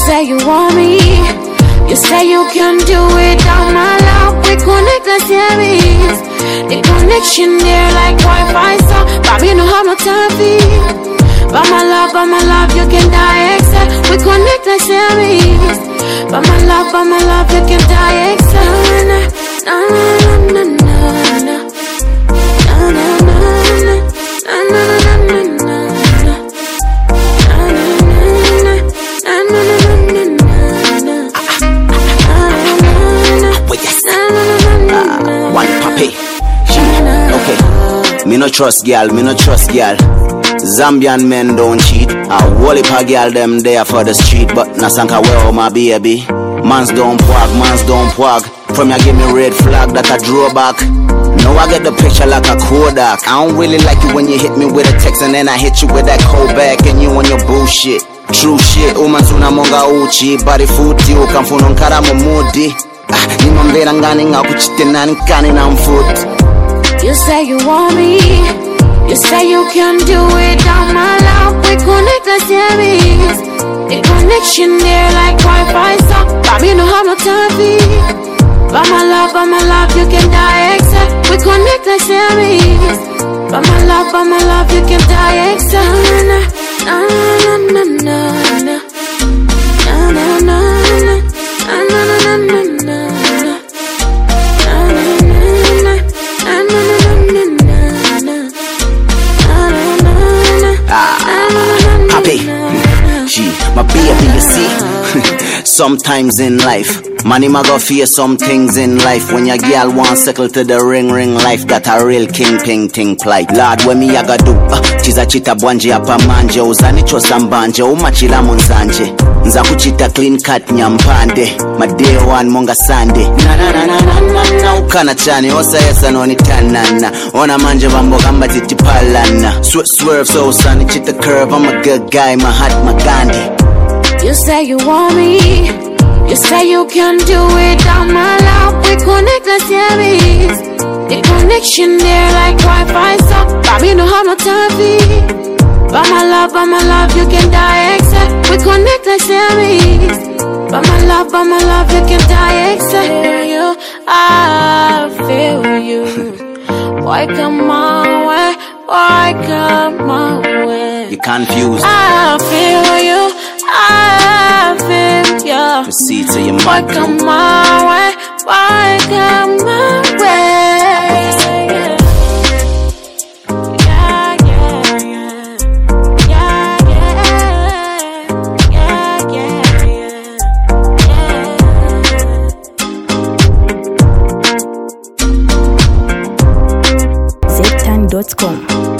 say you want me, you say you can do it down my love. We connect like series. The connection there like Wi-Fi, so but me no have no time for you. But my love, you can die except. We connect like series. But my love, you can die except. Na na na na na. Na na na na. Na na na na na. One puppy. Okay. Me no trust girl, Zambian men don't cheat. A whole heap of girl them there for the street, but nasanka well my baby. Mans don't pwag. From you give me red flag that I draw back. Now I get the picture like a Kodak. I don't really like it when you hit me with a text and then I hit you with that cold back and you on your bullshit. True shit, umanzuna monga uchi. Body futi, ukamfuno nkara mumudi. Nimambera ngani nga kuchitena nkani na mfuti. You say you want me, you say you can do it down my love. We connect like series. The connection there like Wi-Fi, so but me no have no time for you. But my love, you can die except. We connect like series. But my love, you can die except. Na na na na na. Na na na na. Na na na na na. Happy, she, my baby, you see. Sometimes in life, money ma go fear some things in life. When your girl want circle to the ring life, that a real king ting plight. Lord, when me I go do, chiza chita bwanje apa manje, uzani chosa mbanje, umachila munzanje. Nza kuchita clean cut nyampande, my day one monga Sunday. Na ukana chani, osa yesa no ni tanana. Ona manje bambo gamba titipalana. Swerve so sunny, chita curve, I'm a good guy, my heart, my Gandhi. You say you want me, you say you can do it down my love. We connect like series. The connection there like Wi-Fi, so but me no have no time for you. But my love, you can die except. We connect like series. But my love, you can die except. You, I feel you. Why come my way? Why come my way? You confused. I feel you. I feel you. Proceed to your mind. Why come my way? Why come my way? Yeah, yeah, yeah. Yeah, yeah. Yeah, yeah, yeah. Zeptan.com